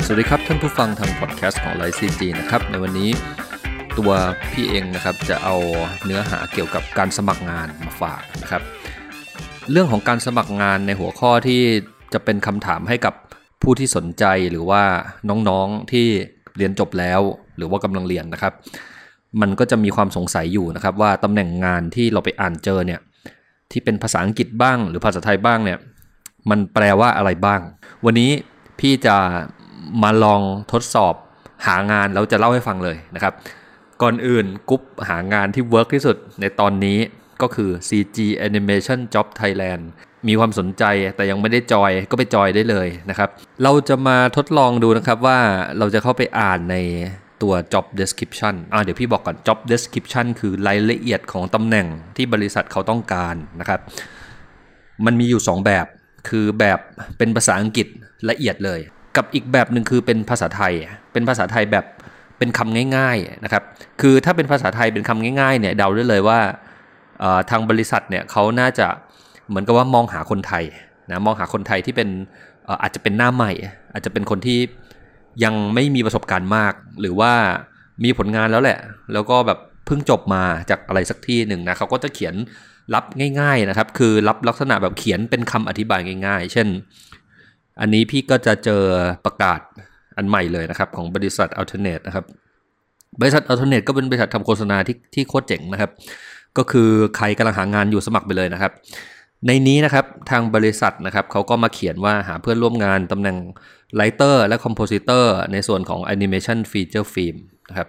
สวัสดีครับท่านผู้ฟังทางพอดแคสต์ของ LifeCG นะครับในวันนี้ตัวพี่เองนะครับจะเอาเนื้อหาเกี่ยวกับการสมัครงานมาฝากนะครับเรื่องของการสมัครงานในหัวข้อที่จะเป็นคำถามให้กับผู้ที่สนใจหรือว่าน้องๆที่เรียนจบแล้วหรือว่ากำลังเรียนนะครับมันก็จะมีความสงสัยอยู่นะครับว่าตำแหน่งงานที่เราไปอ่านเจอเนี่ยที่เป็นภาษาอังกฤษบ้างหรือภาษาไทยบ้างเนี่ยมันแปลว่าอะไรบ้างวันนี้พี่จะมาลองทดสอบหางานแล้วจะเล่าให้ฟังเลยนะครับก่อนอื่นกรุ๊ปหางานที่เวิร์กที่สุดในตอนนี้ก็คือ CG Animation Job Thailand มีความสนใจแต่ยังไม่ได้จอยก็ไปจอยได้เลยนะครับเราจะมาทดลองดูนะครับว่าเราจะเข้าไปอ่านในตัว job description เดี๋ยวพี่บอกก่อน job description คือรายละเอียดของตำแหน่งที่บริษัทเขาต้องการนะครับมันมีอยู่2แบบคือแบบเป็นภาษาอังกฤษละเอียดเลยกับอีกแบบหนึ่งคือเป็นภาษาไทยแบบเป็นคำง่ายๆนะครับคือถ้าเป็นภาษาไทยเป็นคำง่ายๆเนี่ยเดาได้เลยว่าทางบริษัทเนี่ยเขาน่าจะเหมือนกับว่ามองหาคนไทยนะมองหาคนไทยที่เป็นอาจจะเป็นหน้าใหม่อาจจะเป็นคนที่ยังไม่มีประสบการณ์มากหรือว่ามีผลงานแล้วแหละแล้วก็แบบเพิ่งจบมาจากอะไรสักที่หนึ่งนะเขาก็จะเขียนรับง่ายๆนะครับคือรับลักษณะแบบเขียนเป็นคำอธิบายง่ายๆเช่นอันนี้พี่ก็จะเจอประกาศอันใหม่เลยนะครับของบริษัท Alternate นะครับบริษัท Alternate ก็เป็นบริษัททำโฆษณาที่โคตรเจ๋งนะครับก็คือใครกำลังหางานอยู่สมัครไปเลยนะครับในนี้นะครับทางบริษัทนะครับเขาก็มาเขียนว่าหาเพื่อนร่วมงานตำแหน่ง Writer และ Compositor ในส่วนของ Animation Feature Film นะครับ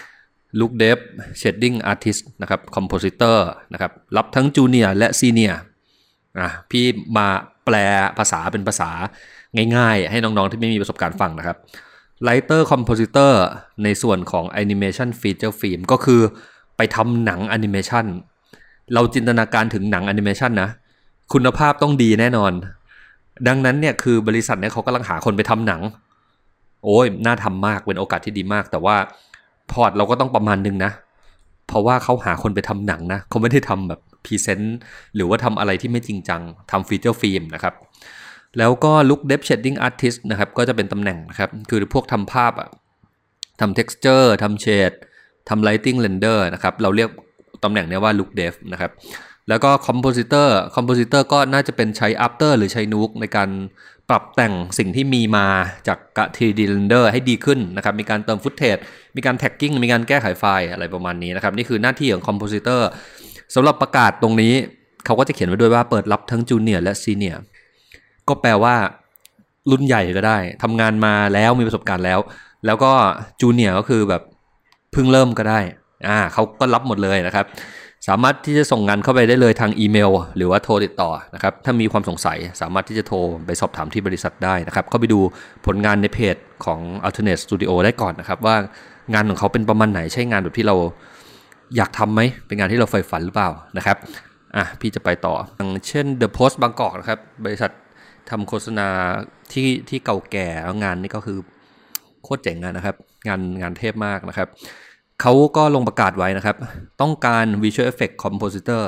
Look Dev Shading Artist นะครับ Compositor นะครับรับทั้ง Junior และ Senior พี่มาแปลภาษาเป็นภาษาง่ายๆให้น้องๆที่ไม่มีประสบการณ์ฟังนะครับ Writer Compositor ในส่วนของ Animation Feature Film ก็คือไปทำหนังแอนิเมชันเราจินตนาการถึงหนังแอนิเมชันนะคุณภาพต้องดีแน่นอนดังนั้นเนี่ยคือบริษัทเนี่ยเขากำลังหาคนไปทำหนังโอ้ยน่าทำมากเป็นโอกาสที่ดีมากแต่ว่าพอร์ตเราก็ต้องประมาณนึงนะเพราะว่าเขาหาคนไปทำหนังนะเขาไม่ได้ทำแบบพรีเซนต์หรือว่าทำอะไรที่ไม่จริงจังทำฟีเจอร์ฟิล์มนะครับแล้วก็ Look Dev Shading Artist นะครับก็จะเป็นตำแหน่งนะครับคือพวกทำภาพทำ texture ทำ shade ทำ lighting render นะครับเราเรียกตำแหน่งนี้ว่า Look Dev นะครับแล้วก็ Compositor ก็น่าจะเป็นใช้ After หรือใช้ Nuke ในการปรับแต่งสิ่งที่มีมาจาก 3D render ให้ดีขึ้นนะครับมีการเติม footage มีการ tagging มีการแก้ไขไฟล์อะไรประมาณนี้นะครับนี่คือหน้าที่ของ Compositor สำหรับประกาศตรงนี้เขาก็จะเขียนไว้ด้วยว่าเปิดรับทั้ง Junior และ Senior ก็แปลว่ารุ่นใหญ่ก็ได้ทำงานมาแล้วมีประสบการณ์แล้วก็ Junior ก็คือแบบเพิ่งเริ่มก็ได้เขาก็รับหมดเลยนะครับสามารถที่จะส่งงานเข้าไปได้เลยทางอีเมลหรือว่าโทรติดต่อนะครับถ้ามีความสงสัยสามารถที่จะโทรไปสอบถามที่บริษัทได้นะครับเข้าไปดูผลงานในเพจของ Alternate Studio ได้ก่อนนะครับว่างานของเขาเป็นประมาณไหนใช่งานแบบที่เราอยากทำไหมเป็นงานที่เราใฝ่ฝันหรือเปล่านะครับพี่จะไปต่ออย่างเช่น The Post บางกอกนะครับบริษัททำโฆษณาที่เก่าแก่แล้วงานนี้ก็คือโคตรเจ๋งนะครับงานเทพมากนะครับเขาก็ลงประกาศไว้นะครับต้องการ Visual Effect Compositor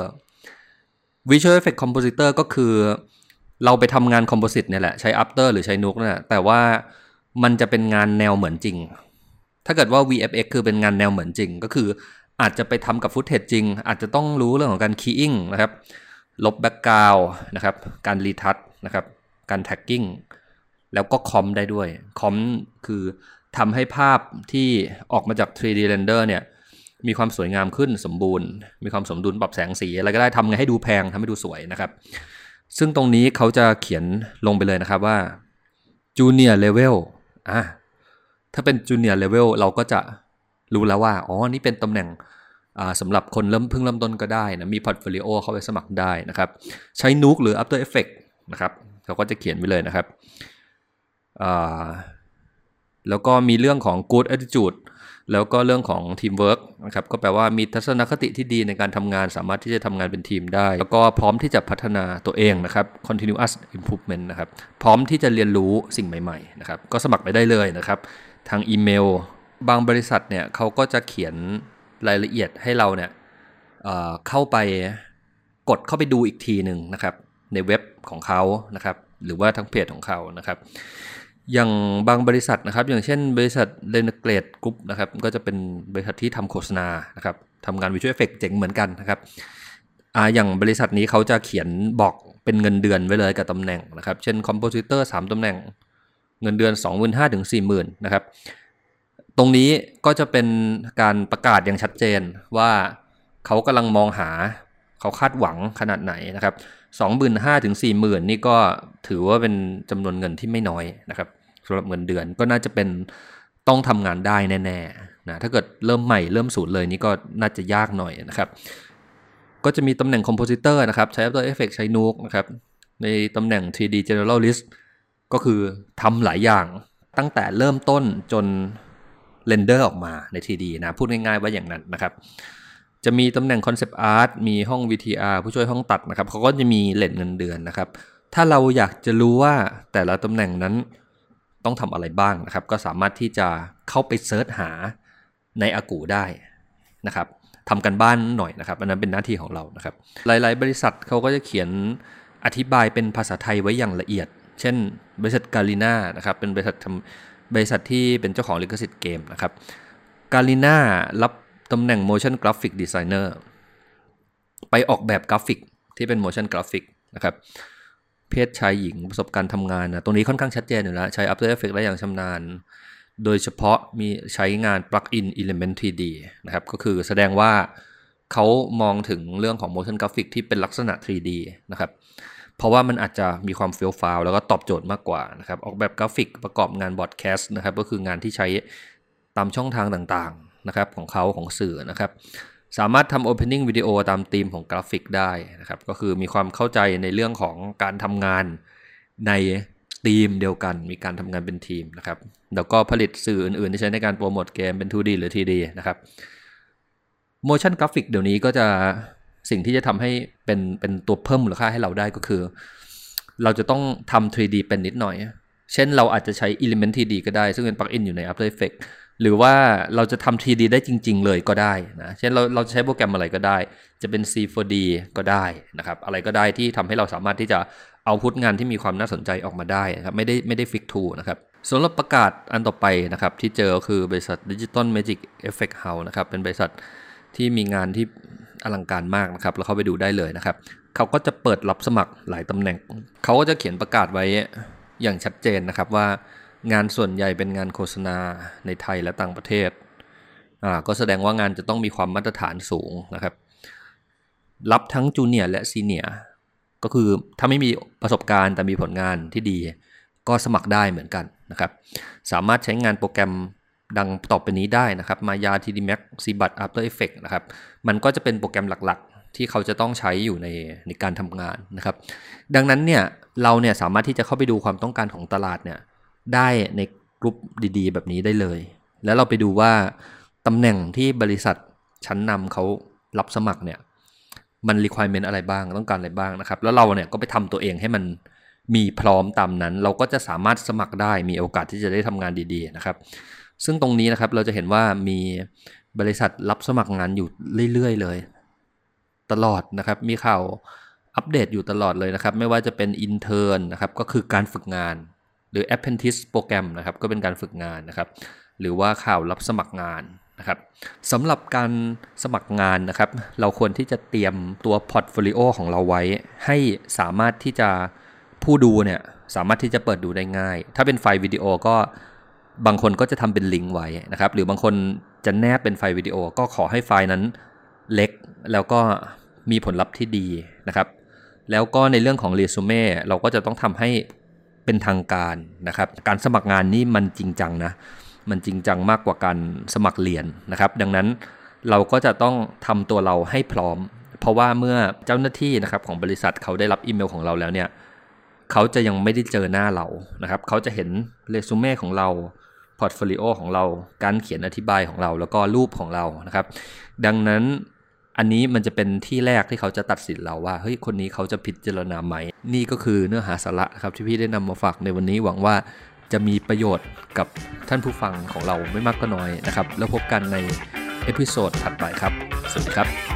Visual Effect Compositor ก็คือเราไปทำงาน Composite เนี่ยแหละใช้ After หรือใช้ Nuke นะแต่ว่ามันจะเป็นงานแนวเหมือนจริงถ้าเกิดว่า VFX คือเป็นงานแนวเหมือนจริงก็คืออาจจะไปทำกับ Footage จริงอาจจะต้องรู้เรื่องของการ Keying นะครับลบ Background นะครับการ Retouch นะครับการ Tagging แล้วก็ Comp ได้ด้วย Comp คือทำให้ภาพที่ออกมาจาก 3D render เนี่ยมีความสวยงามขึ้นสมบูรณ์มีความสมดุลปรับแสงสีอะไรก็ได้ทำไงให้ดูแพงทำให้ดูสวยนะครับซึ่งตรงนี้เขาจะเขียนลงไปเลยนะครับว่า Junior Level ถ้าเป็น Junior Level เราก็จะรู้แล้วว่านี่เป็นตำแหน่งสำหรับคนเพิ่งเริ่มต้นก็ได้นะมี Portfolio เข้าไปสมัครได้นะครับใช้ Nuke หรือ After Effects นะครับเขาก็จะเขียนไว้เลยนะครับแล้วก็มีเรื่องของ good attitude แล้วก็เรื่องของ teamwork นะครับก็แปลว่ามีทัศนคติที่ดีในการทำงานสามารถที่จะทำงานเป็นทีมได้แล้วก็พร้อมที่จะพัฒนาตัวเองนะครับ continuous improvement นะครับพร้อมที่จะเรียนรู้สิ่งใหม่ๆนะครับก็สมัครไปได้เลยนะครับทางอีเมลบางบริษัทเนี่ยเขาก็จะเขียนรายละเอียดให้เราเนี่ยเข้าไปกดเข้าไปดูอีกทีหนึ่งนะครับในเว็บของเขานะครับหรือว่าทางเพจของเขานะครับอย่างบางบริษัทนะครับอย่างเช่นบริษัทเรเนเกรดกรุ๊ปนะครับก็จะเป็นบริษัทที่ทำโฆษณานะครับทำงานวิชวลเอฟเฟกต์เจ๋งเหมือนกันนะครับอย่างบริษัทนี้เขาจะเขียนบอกเป็นเงินเดือนไว้เลยกับตำแหน่งนะครับเช่นคอมโพสิเตอร์3ตำแหน่งเงินเดือน 25,000 ถึง 40,000 นะครับตรงนี้ก็จะเป็นการประกาศอย่างชัดเจนว่าเขากำลังมองหาเขาคาดหวังขนาดไหนนะครับ 25,000 ถึง 40,000 นี่ก็ถือว่าเป็นจำนวนเงินที่ไม่น้อยนะครับสำหรับเงินเดือนก็น่าจะเป็นต้องทำงานได้แน่ๆนะถ้าเกิดเริ่มใหม่เริ่มศูนย์เลยนี่ก็น่าจะยากหน่อยนะครับก็จะมีตำแหน่งคอมโพสิเตอร์นะครับใช้ After Effects ใช้ Nuke นะครับในตำแหน่ง 3D Generalist ก็คือทำหลายอย่างตั้งแต่เริ่มต้นจนเรนเดอร์ออกมาใน 3D นะพูดง่ายๆว่าอย่างนั้นนะครับจะมีตำแหน่ง Concept Art มีห้อง VTR ผู้ช่วยห้องตัดนะครับเขาก็จะมีเรทเงินเดือนนะครับถ้าเราอยากจะรู้ว่าแต่ละตำแหน่งนั้นต้องทำอะไรบ้างนะครับก็สามารถที่จะเข้าไปเซิร์ชหาในAguได้นะครับทำกันบ้านหน่อยนะครับอันนั้นเป็นหน้าที่ของเรานะครับหลายๆบริษัทเขาก็จะเขียนอธิบายเป็นภาษาไทยไว้อย่างละเอียดเช่นบริษัทกาลิน่านะครับเป็นบริษัทที่เป็นเจ้าของลิขสิทธิ์เกมนะครับกาลิน่ารับตำแหน่ง motion graphic designer ไปออกแบบกราฟิกที่เป็น motion graphic นะครับเพศชายหญิงประสบการณ์ทำงานนะตรงนี้ค่อนข้างชัดเจนอยู่แล้วใช้ After Effects ได้อย่างชำนาญโดยเฉพาะมีใช้งาน plug-in element 3D นะครับก็คือแสดงว่าเขามองถึงเรื่องของ motion graphic ที่เป็นลักษณะ 3D นะครับเพราะว่ามันอาจจะมีความเฟี้ยวฟ้าวแล้วก็ตอบโจทย์มากกว่านะครับออกแบบกราฟิกประกอบงานบอดแคสต์นะครับก็คืองานที่ใช้ตามช่องทางต่างๆนะครับของเขาของสื่อนะครับสามารถทำ opening video ตามธีมของกราฟิกได้นะครับก็คือมีความเข้าใจในเรื่องของการทำงานในทีมเดียวกันมีการทำงานเป็นทีมนะครับแล้วก็ผลิตสื่ออื่นๆที่ใช้ในการโปรโมทเกมเป็น 2D หรือ 3D นะครับ motion graphic เดี๋ยวนี้ก็จะสิ่งที่จะทำให้เป็นตัวเพิ่มมูลค่าให้เราได้ก็คือเราจะต้องทำ 3D เป็นนิดหน่อยเช่นเราอาจจะใช้ element 3D ก็ได้ซึ่งเป็น plugin อยู่ใน After Effects หรือว่าเราจะทำ 3D ได้จริงๆเลยก็ได้นะเช่นเราใช้โปรแกรมอะไรก็ได้จะเป็น C4D ก็ได้นะครับอะไรก็ได้ที่ทำให้เราสามารถที่จะเอาพุทงานที่มีความน่าสนใจออกมาได้นะครับไม่ได้ฟิกทูนะครับสำหรับประกาศอันต่อไปนะครับที่เจอคือบริษัท Digital Magic Effect House นะครับเป็นบริษัทที่มีงานที่อลังการมากนะครับแล้วเข้าไปดูได้เลยนะครับเขาก็จะเปิดรับสมัครหลายตำแหน่งเขาก็จะเขียนประกาศไว้อย่างชัดเจนนะครับว่างานส่วนใหญ่เป็นงานโฆษณาในไทยและต่างประเทศก็แสดงว่างานจะต้องมีความมาตรฐานสูงนะครับรับทั้งจูเนียร์และซีเนียร์ก็คือถ้าไม่มีประสบการณ์แต่มีผลงานที่ดีก็สมัครได้เหมือนกันนะครับสามารถใช้งานโปรแกรมดังต่อไปนี้ได้นะครับ Maya 3D Max Cbat After Effects นะครับมันก็จะเป็นโปรแกรมหลักๆที่เขาจะต้องใช้อยู่ในการทำงานนะครับดังนั้นเนี่ยเราเนี่ยสามารถที่จะเข้าไปดูความต้องการของตลาดเนี่ยได้ในกลุ่มดีๆแบบนี้ได้เลยแล้วเราไปดูว่าตำแหน่งที่บริษัทชั้นนำเขารับสมัครเนี่ยมัน requirement อะไรบ้างต้องการอะไรบ้างนะครับแล้วเราเนี่ยก็ไปทำตัวเองให้มันมีพร้อมตามนั้นเราก็จะสามารถสมัครได้มีโอกาสที่จะได้ทำงานดีๆนะครับซึ่งตรงนี้นะครับเราจะเห็นว่ามีบริษัทรับสมัครงานอยู่เรื่อยๆเลยตลอดนะครับมีข่าวอัปเดตอยู่ตลอดเลยนะครับไม่ว่าจะเป็น intern นะครับก็คือการฝึกงานหรือ apprentice โปรแกรมนะครับก็เป็นการฝึกงานนะครับหรือว่าข่าวรับสมัครงานนะครับสำหรับการสมัครงานนะครับเราควรที่จะเตรียมตัวพอร์ตโฟลิโอของเราไว้ให้สามารถที่จะผู้ดูเนี่ยสามารถที่จะเปิดดูได้ง่ายถ้าเป็นไฟล์วิดีโอก็บางคนก็จะทำเป็นลิงก์ไว้นะครับหรือบางคนจะแนบเป็นไฟล์วิดีโอก็ขอให้ไฟล์นั้นเล็กแล้วก็มีผลลัพธ์ที่ดีนะครับแล้วก็ในเรื่องของเรซูเม่เราก็จะต้องทำให้เป็นทางการนะครับการสมัครงานนี่มันจริงจังนะมันจริงจังมากกว่าการสมัครเรียนนะครับดังนั้นเราก็จะต้องทำตัวเราให้พร้อมเพราะว่าเมื่อเจ้าหน้าที่นะครับของบริษัทเขาได้รับอีเมลของเราแล้วเนี่ยเขาจะยังไม่ได้เจอหน้าเรานะครับเขาจะเห็นเรซูเม่ของเราพอร์ตโฟลิโอของเราการเขียนอธิบายของเราแล้วก็รูปของเรานะครับดังนั้นอันนี้มันจะเป็นที่แรกที่เขาจะตัดสินเราว่าเฮ้ยคนนี้เขาจะพิจารณาไหมนี่ก็คือเนื้อหาสาระครับที่พี่ได้นำมาฝากในวันนี้หวังว่าจะมีประโยชน์กับท่านผู้ฟังของเราไม่มากก็น้อยนะครับแล้วพบกันในเอพิโซดถัดไปครับสวัสดีครับ